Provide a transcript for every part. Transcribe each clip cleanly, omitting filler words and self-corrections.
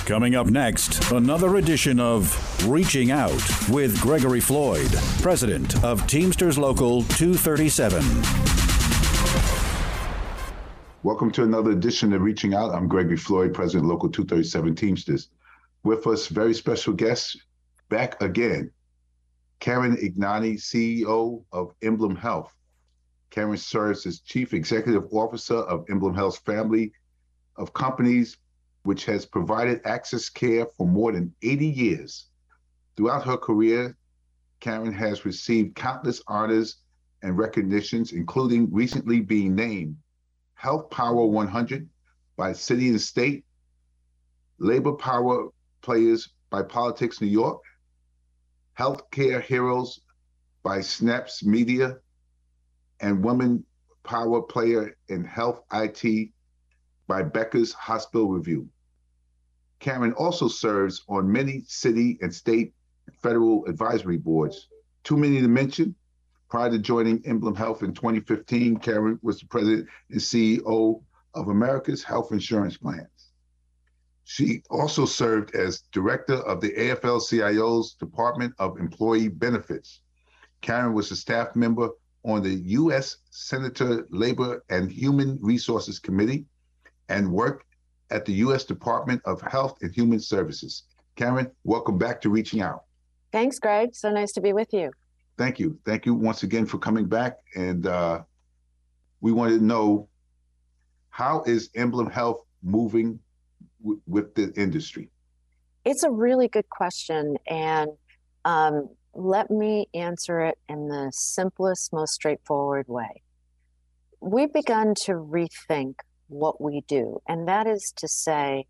Coming up next, another edition of Reaching Out with Gregory Floyd, president of Teamsters Local 237. Welcome to another edition of Reaching Out. I'm Gregory Floyd, president of Local 237 Teamsters. With us, very special guest, back again, Karen Ignani, CEO of Emblem Health. Karen serves as Chief Executive Officer of Emblem Health's family of companies, which has provided access care for more than 80 years. Throughout her career, Karen has received countless honors and recognitions, including recently being named Health Power 100 by City and State, Labor Power Players by Politics New York, Healthcare Heroes by Snaps Media, and Women Power Player in Health IT by Becker's Hospital Review. Karen also serves on many city and state and federal advisory boards. Too many to mention. Prior to joining Emblem Health in 2015, Karen was the president and CEO of America's Health Insurance Plans. She also served as director of the AFL-CIO's Department of Employee Benefits. Karen was a staff member on the U.S. Senator Labor and Human Resources Committee and worked at the U.S. Department of Health and Human Services. Karen, welcome back to Reaching Out. Thanks, Greg. So nice to be with you. Thank you. Thank you once again for coming back. And we wanted to know, how is Emblem Health moving with the industry? It's a really good question. And let me answer it in the simplest, most straightforward way. We've begun to rethink what we do. And that is to say,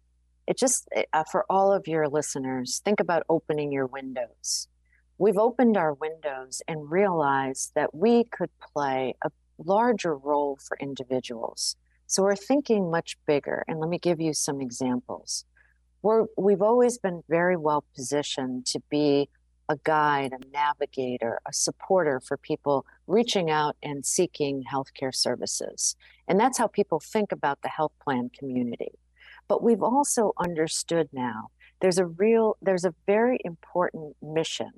for all of your listeners, think about opening your windows. We've opened our windows and realized that we could play a larger role for individuals. So we're thinking much bigger. And let me give you some examples. We've always been very well positioned to be a guide, a navigator, a supporter for people reaching out and seeking healthcare services. And that's how people think about the health plan community. But we've also understood now there's a very important mission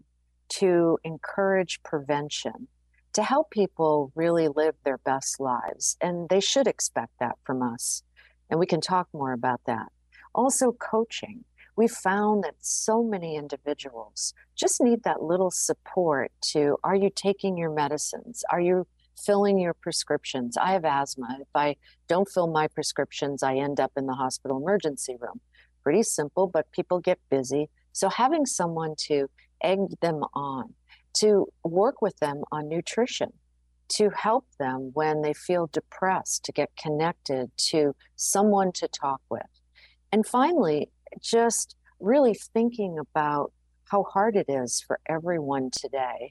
to encourage prevention, to help people really live their best lives. And they should expect that from us. And we can talk more about that. Also, coaching. We found that so many individuals just need that little support to, are you taking your medicines? Are you filling your prescriptions? I have asthma. If I don't fill my prescriptions, I end up in the hospital emergency room. Pretty simple, but people get busy. So having someone to egg them on, to work with them on nutrition, to help them when they feel depressed, to get connected to someone to talk with. And finally, just really thinking about how hard it is for everyone today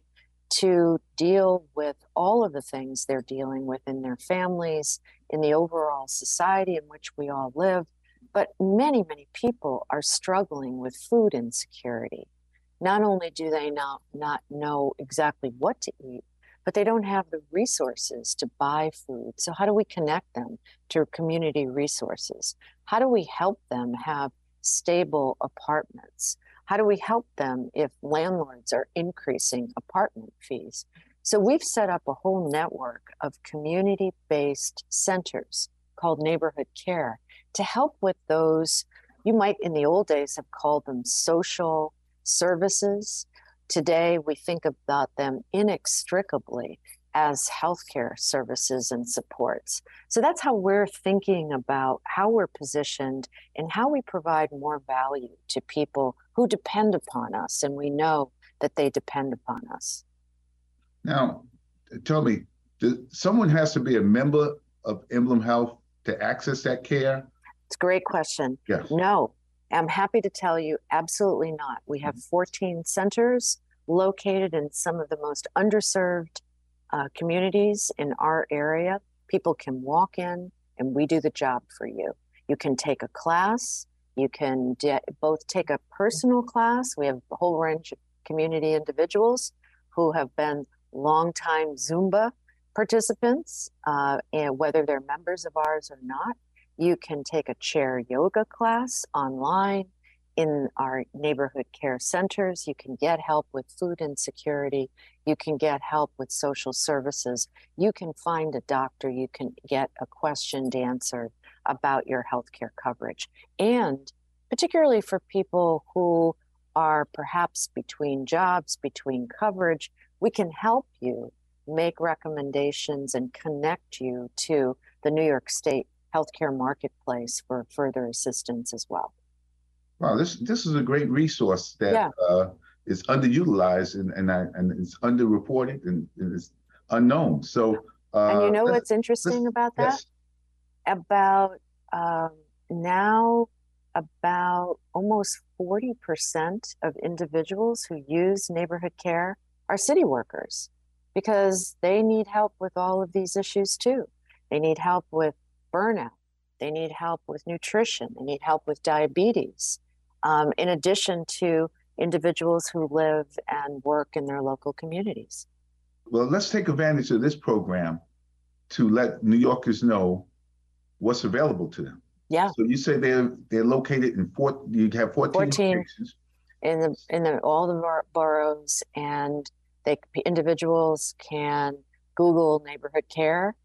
to deal with all of the things they're dealing with in their families, in the overall society in which we all live. But many, many people are struggling with food insecurity. Not only do they not know exactly what to eat, but they don't have the resources to buy food. So how do we connect them to community resources? How do we help them have stable apartments? How do we help them if landlords are increasing apartment fees? So we've set up a whole network of community-based centers called Neighborhood Care to help with those, you might in the old days have called them social services. Today, we think about them inextricably as healthcare services and supports. So that's how we're thinking about how we're positioned and how we provide more value to people who depend upon us, and we know that they depend upon us. Now, tell me, someone has to be a member of Emblem Health to access that care? It's a great question. Yes. No, I'm happy to tell you, absolutely not. We have 14 centers located in some of the most underserved communities in our area. People can walk in and we do the job for you. You can take a class. You can both take a personal class. We have a whole range of community individuals who have been longtime Zumba participants, and whether they're members of ours or not. You can take a chair yoga class online. in our neighborhood care centers. You can get help with food insecurity. You can get help with social services. You can find a doctor. You can get a question answered about your healthcare coverage. And particularly for people who are perhaps between jobs, between coverage, we can help you make recommendations and connect you to the New York State healthcare marketplace for further assistance as well. Wow, this is a great resource that is underutilized and it's underreported and it's unknown. So, and you know what's interesting about that? Yes. About now, about almost 40% of individuals who use neighborhood care are city workers because they need help with all of these issues too. They need help with burnout. They need help with nutrition. They need help with diabetes, in addition to individuals who live and work in their local communities. Well, let's take advantage of this program to let New Yorkers know what's available to them. Yeah. So you say they're located in you have 14 locations in all the boroughs, and individuals can Google neighborhood care.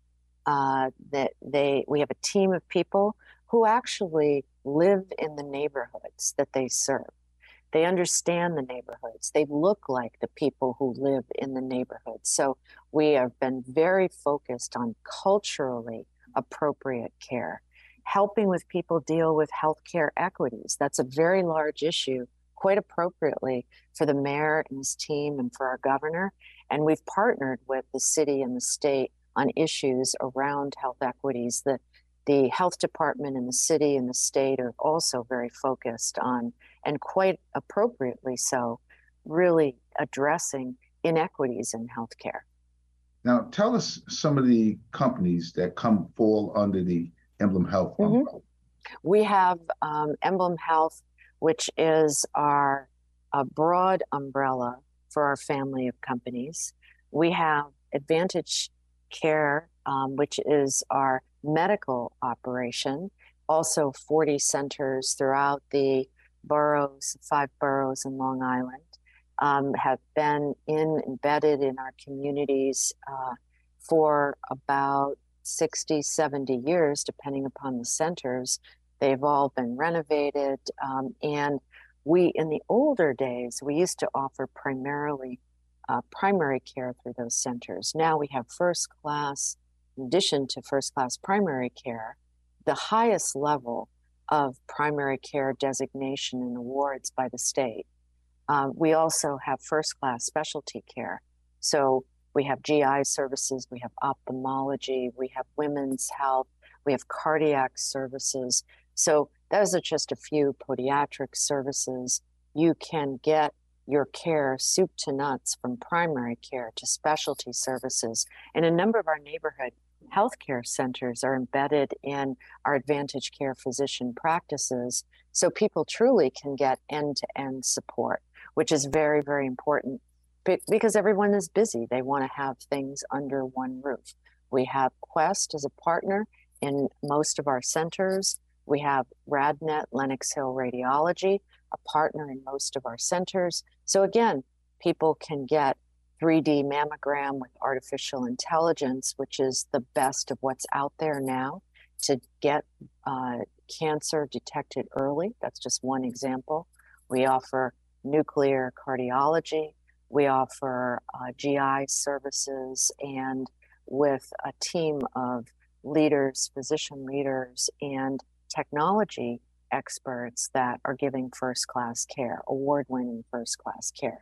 We have a team of people who actually live in the neighborhoods that they serve. They understand the neighborhoods. They look like the people who live in the neighborhoods. So we have been very focused on culturally appropriate care, helping with people deal with healthcare equities. That's a very large issue, quite appropriately for the mayor and his team and for our governor. And we've partnered with the city and the state on issues around health equities. The health department in the city and the state are also very focused on, and quite appropriately so, really addressing inequities in healthcare. Now, tell us some of the companies that fall under the Emblem Health umbrella. We have Emblem Health, which is our broad umbrella for our family of companies. We have Advantage Care, which is our medical operation, also 40 centers throughout the boroughs, 5 boroughs in Long Island, have been embedded in our communities for about 60, 70 years, depending upon the centers. They've all been renovated. And in the older days, we used to offer primarily primary care through those centers. Now we have first class, in addition to first class primary care, the highest level of primary care designation and awards by the state. We also have first class specialty care. So we have GI services, we have ophthalmology, we have women's health, we have cardiac services. So those are just a few podiatric services. You can get your care soup to nuts, from primary care to specialty services. And a number of our neighborhood healthcare centers are embedded in our Advantage Care physician practices, so people truly can get end-to-end support, which is very, very important because everyone is busy. They want to have things under one roof. We have Quest as a partner in most of our centers. We have RadNet, Lenox Hill Radiology, a partner in most of our centers. So again, people can get 3D mammogram with artificial intelligence, which is the best of what's out there now to get cancer detected early. That's just one example. We offer nuclear cardiology. We offer GI services, and with a team of leaders, physician leaders, and technology experts that are giving first-class care, award-winning first-class care.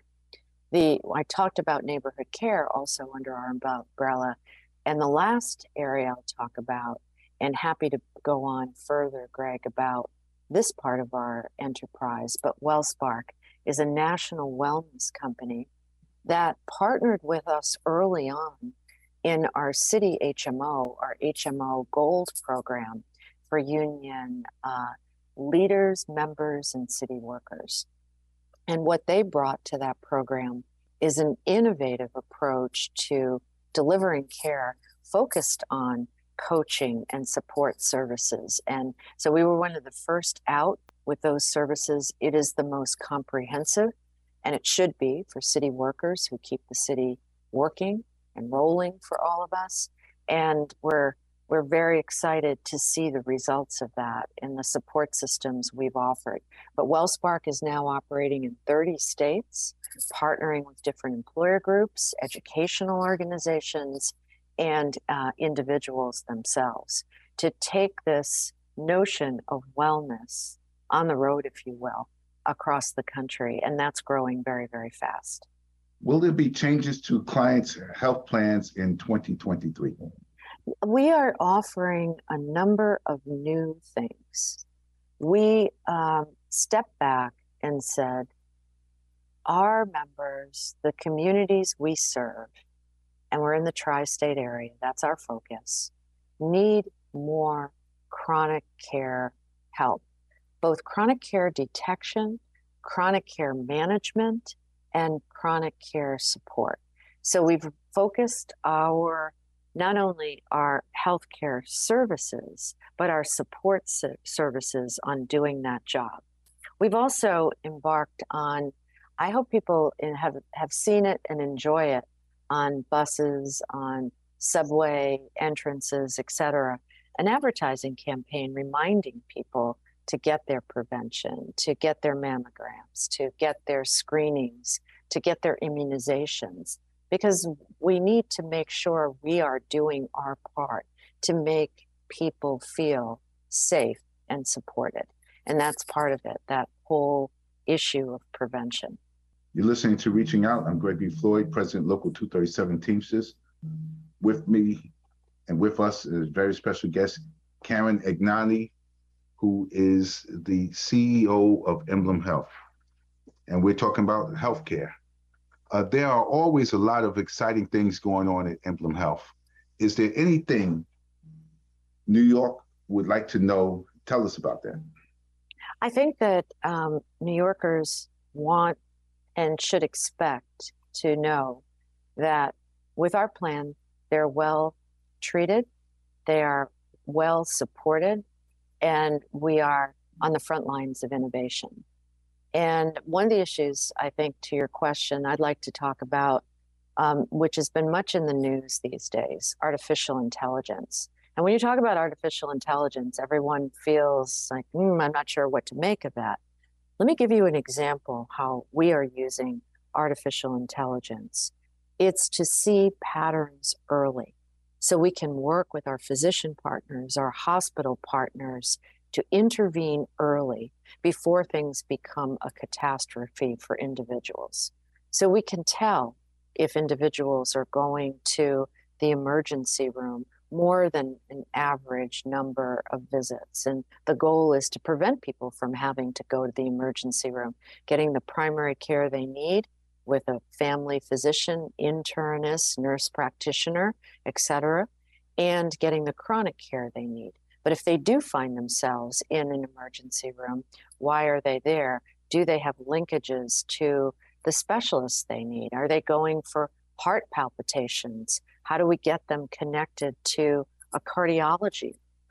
I talked about neighborhood care also under our umbrella. And the last area I'll talk about, and happy to go on further, Greg, about this part of our enterprise, but WellSpark is a national wellness company that partnered with us early on in our city HMO, our HMO Gold program for union leaders, members, and city workers. And what they brought to that program is an innovative approach to delivering care focused on coaching and support services. And so we were one of the first out with those services. It is the most comprehensive, and it should be for city workers who keep the city working and rolling for all of us. And we're very excited to see the results of that in the support systems we've offered. But WellSpark is now operating in 30 states, partnering with different employer groups, educational organizations, and individuals themselves to take this notion of wellness on the road, if you will, across the country. And that's growing very, very fast. Will there be changes to clients' health plans in 2023? We are offering a number of new things. We stepped back and said, our members, the communities we serve, and we're in the tri-state area, that's our focus, need more chronic care help, both chronic care detection, chronic care management, and chronic care support. So we've focused not only our healthcare services, but our support services on doing that job. We've also embarked on, I hope people have seen it and enjoy it, on buses, on subway entrances, et cetera, an advertising campaign reminding people to get their prevention, to get their mammograms, to get their screenings, to get their immunizations, because we need to make sure we are doing our part to make people feel safe and supported. And that's part of it, that whole issue of prevention. You're listening to Reaching Out. I'm Gregory Floyd, President, Local 237 Teamsters. With me and with us is a very special guest, Karen Ignani, who is the CEO of Emblem Health. And we're talking about healthcare. There are always a lot of exciting things going on at Emblem Health. Is there anything New York would like to know? Tell us about that. I think that New Yorkers want and should expect to know that with our plan, they're well treated, they are well supported, and we are on the front lines of innovation. And one of the issues, I think, to your question, I'd like to talk about, which has been much in the news these days, artificial intelligence. And when you talk about artificial intelligence, everyone feels like, I'm not sure what to make of that. Let me give you an example how we are using artificial intelligence. It's to see patterns early so we can work with our physician partners, our hospital partners, to intervene early before things become a catastrophe for individuals. So we can tell if individuals are going to the emergency room more than an average number of visits. And the goal is to prevent people from having to go to the emergency room, getting the primary care they need with a family physician, internist, nurse practitioner, et cetera, and getting the chronic care they need. But if they do find themselves in an emergency room, why are they there? Do they have linkages to the specialists they need? Are they going for heart palpitations? How do we get them connected to a cardiologist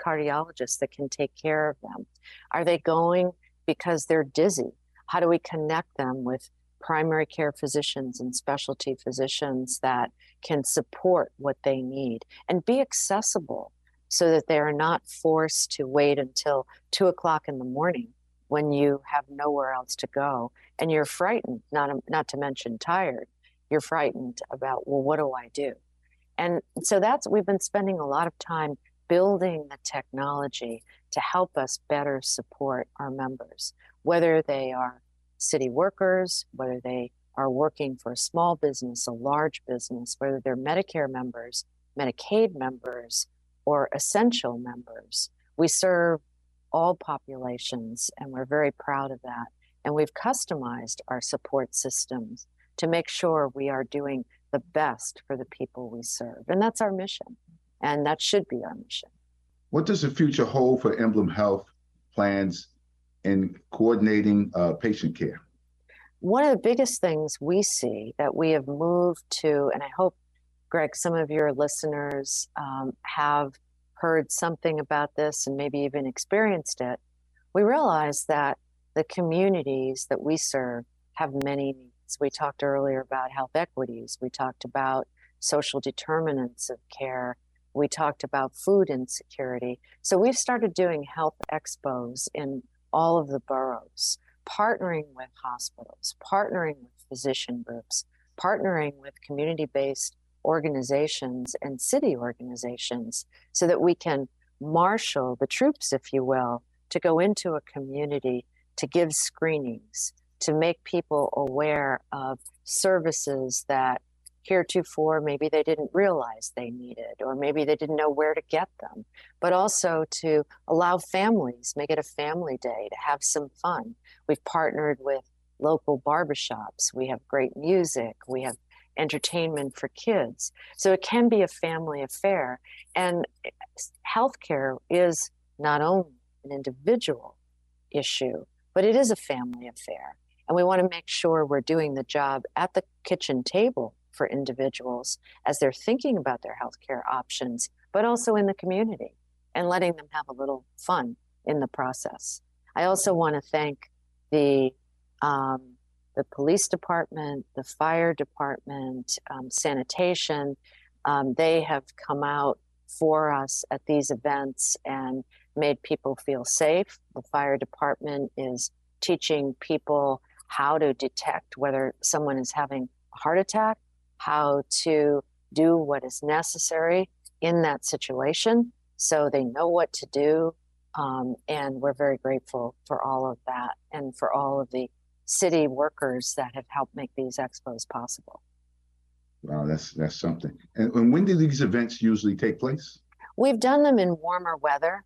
that can take care of them? Are they going because they're dizzy? How do we connect them with primary care physicians and specialty physicians that can support what they need and be accessible so that they are not forced to wait until 2 o'clock in the morning when you have nowhere else to go and you're frightened, not to mention tired. You're frightened about, well, what do I do? And so we've been spending a lot of time building the technology to help us better support our members, whether they are city workers, whether they are working for a small business, a large business, whether they're Medicare members, Medicaid members, or essential members. We serve all populations, and we're very proud of that. And we've customized our support systems to make sure we are doing the best for the people we serve. And that's our mission. And that should be our mission. What does the future hold for Emblem Health plans in coordinating patient care? One of the biggest things we see that we have moved to, and I hope, Greg, some of your listeners have heard something about this and maybe even experienced it, we realized that the communities that we serve have many needs. We talked earlier about health equities. We talked about social determinants of care. We talked about food insecurity. So we've started doing health expos in all of the boroughs, partnering with hospitals, partnering with physician groups, partnering with community-based organizations and city organizations so that we can marshal the troops, if you will, to go into a community to give screenings, to make people aware of services that heretofore maybe they didn't realize they needed, or maybe they didn't know where to get them, but also to allow families, make it a family day, to have some fun. We've partnered with local barbershops. We have great music. We have entertainment for kids. So it can be a family affair. And healthcare is not only an individual issue, but it is a family affair. And we want to make sure we're doing the job at the kitchen table for individuals as they're thinking about their healthcare options, but also in the community and letting them have a little fun in the process. I also want to thank the police department, the fire department, sanitation. They have come out for us at these events and made people feel safe. The fire department is teaching people how to detect whether someone is having a heart attack, how to do what is necessary in that situation so they know what to do. And we're very grateful for all of that and for all of the city workers that have helped make these expos possible. Wow, that's something. And when do these events usually take place? We've done them in warmer weather.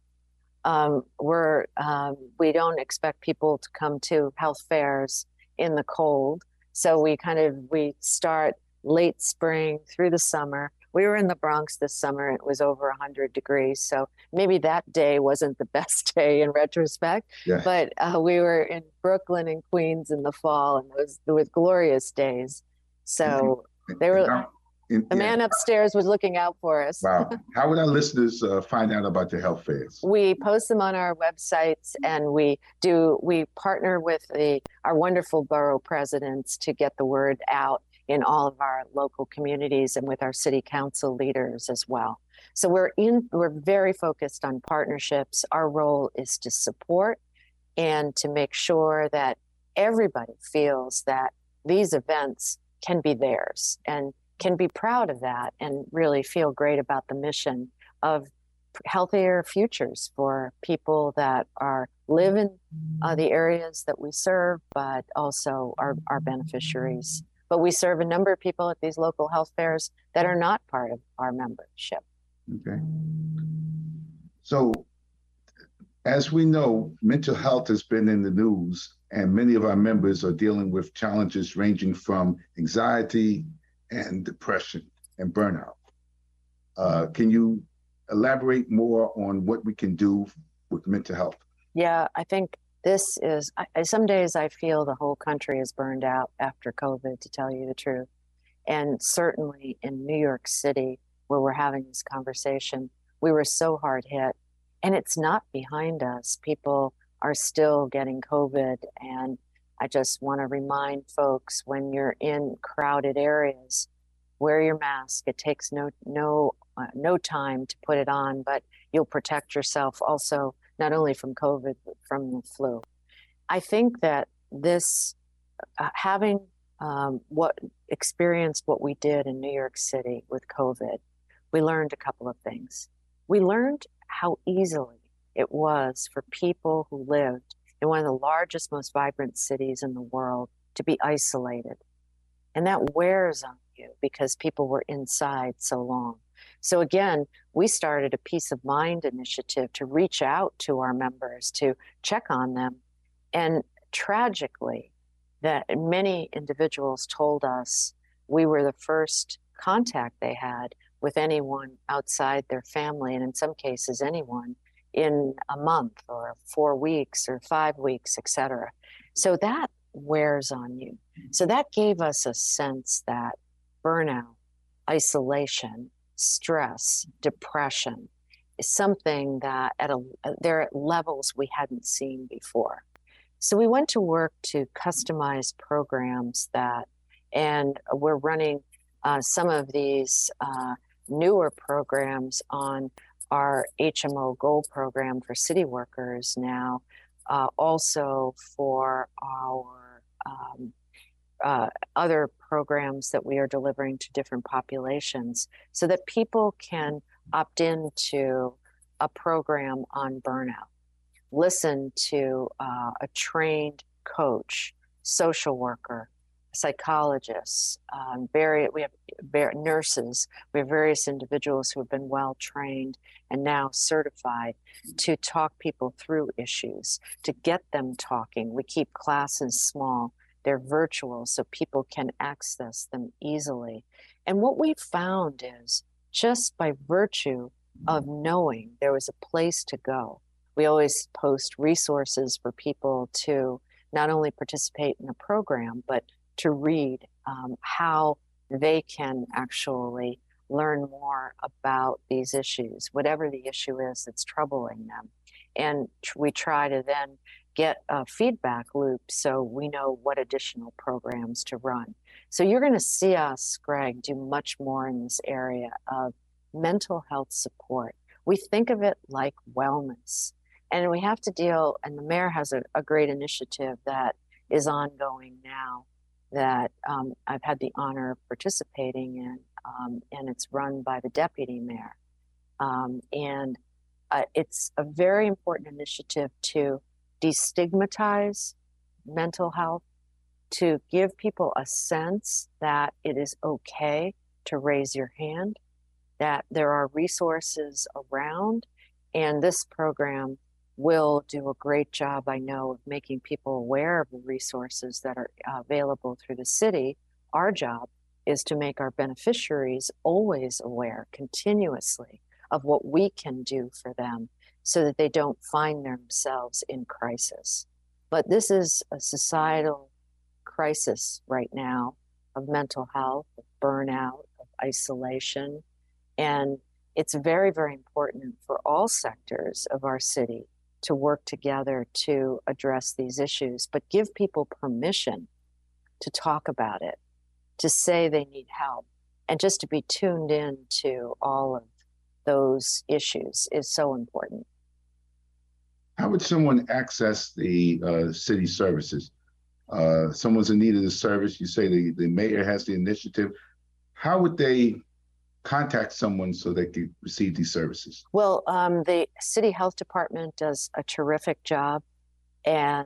We don't expect people to come to health fairs in the cold. So we start late spring through the summer. We were in the Bronx this summer. It was over 100 degrees. So maybe that day wasn't the best day in retrospect, yeah. But we were in Brooklyn and Queens in the fall, and it was glorious days. So the man upstairs was looking out for us. Wow. How would our listeners find out about the health fairs? We post them on our websites, and we partner with our wonderful borough presidents to get the word out in all of our local communities and with our city council leaders as well. So we're very focused on partnerships. Our role is to support and to make sure that everybody feels that these events can be theirs and can be proud of that and really feel great about the mission of healthier futures for people that live in the areas that we serve, but also our beneficiaries. But we serve a number of people at these local health fairs that are not part of our membership. Okay. So, as we know, mental health has been in the news, and many of our members are dealing with challenges ranging from anxiety and depression and burnout. Can you elaborate more on what we can do with mental health? Yeah, I think some days I feel the whole country is burned out after COVID, to tell you the truth. And certainly in New York City, where we're having this conversation, we were so hard hit. And it's not behind us. People are still getting COVID. And I just want to remind folks, when you're in crowded areas, wear your mask. It takes no time to put it on, but you'll protect yourself also, not only from COVID, but from the flu. I think that this, having experienced what we did in New York City with COVID, we learned a couple of things. We learned how easily it was for people who lived in one of the largest, most vibrant cities in the world to be isolated. And that wears on you because people were inside so long. So again, we started a Peace of Mind initiative to reach out to our members, to check on them. And tragically, that many individuals told us we were the first contact they had with anyone outside their family, and in some cases anyone, in a month or 4 weeks or 5 weeks, et cetera. So that wears on you. So that gave us a sense that burnout, isolation, stress, depression, something that they're at levels we hadn't seen before. So we went to work to customize programs and we're running some of these newer programs on our HMO Gold program for city workers now, also for our other programs that we are delivering to different populations so that people can opt into a program on burnout, listen to a trained coach, social worker, psychologists, we have nurses, we have various individuals who have been well trained and now certified to talk people through issues, to get them talking. We keep classes small. They're virtual so people can access them easily. And what we found is just by virtue of knowing there was a place to go, we always post resources for people to not only participate in the program, but to read how they can actually learn more about these issues, whatever the issue is that's troubling them. And we try to then get a feedback loop so we know what additional programs to run. So you're going to see us, Greg, do much more in this area of mental health support. We think of it like wellness. And we have to deal, and the mayor has a great initiative that is ongoing now that I've had the honor of participating in, and it's run by the deputy mayor. It's a very important initiative to destigmatize mental health, to give people a sense that it is okay to raise your hand, that there are resources around, and this program will do a great job, I know, of making people aware of the resources that are available through the city. Our job is to make our beneficiaries always aware continuously of what we can do for them so that they don't find themselves in crisis. But this is a societal crisis right now of mental health, of burnout, of isolation. And it's very, very important for all sectors of our city to work together to address these issues, but give people permission to talk about it, to say they need help, and just to be tuned in to all of those issues is so important. How would someone access the city services? Someone's in need of the service. You say the mayor has the initiative. How would they contact someone so they could receive these services? Well, the city health department does a terrific job, and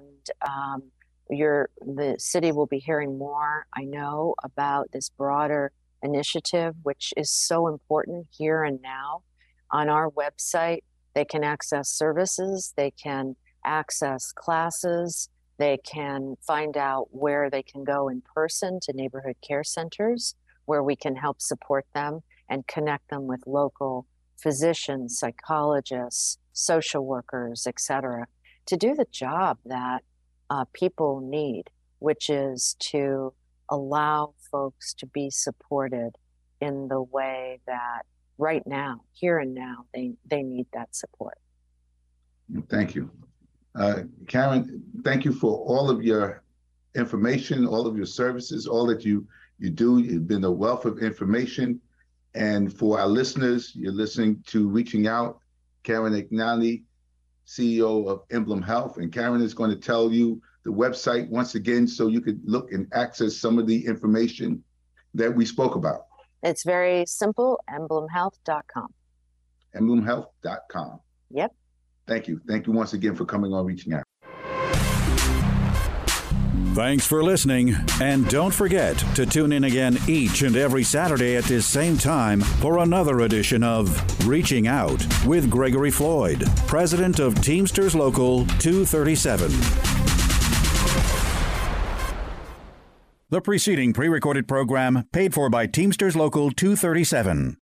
the city will be hearing more, I know, about this broader initiative, which is so important here and now. On our website, they can access services, they can access classes, they can find out where they can go in person to neighborhood care centers where we can help support them and connect them with local physicians, psychologists, social workers, et cetera, to do the job that people need, which is to allow folks to be supported in the way that right now, here and now, they need that support. Thank you. Karen, thank you for all of your information, all of your services, all that you do. You've been a wealth of information. And for our listeners, you're listening to Reaching Out, Karen Ignani, CEO of Emblem Health. And Karen is going to tell you the website once again so you could look and access some of the information that we spoke about. It's very simple, emblemhealth.com. Emblemhealth.com. Yep. Thank you. Thank you once again for coming on Reaching Out. Thanks for listening, and don't forget to tune in again each and every Saturday at this same time for another edition of Reaching Out with Gregory Floyd, president of Teamsters Local 237. The preceding pre-recorded program paid for by Teamsters Local 237.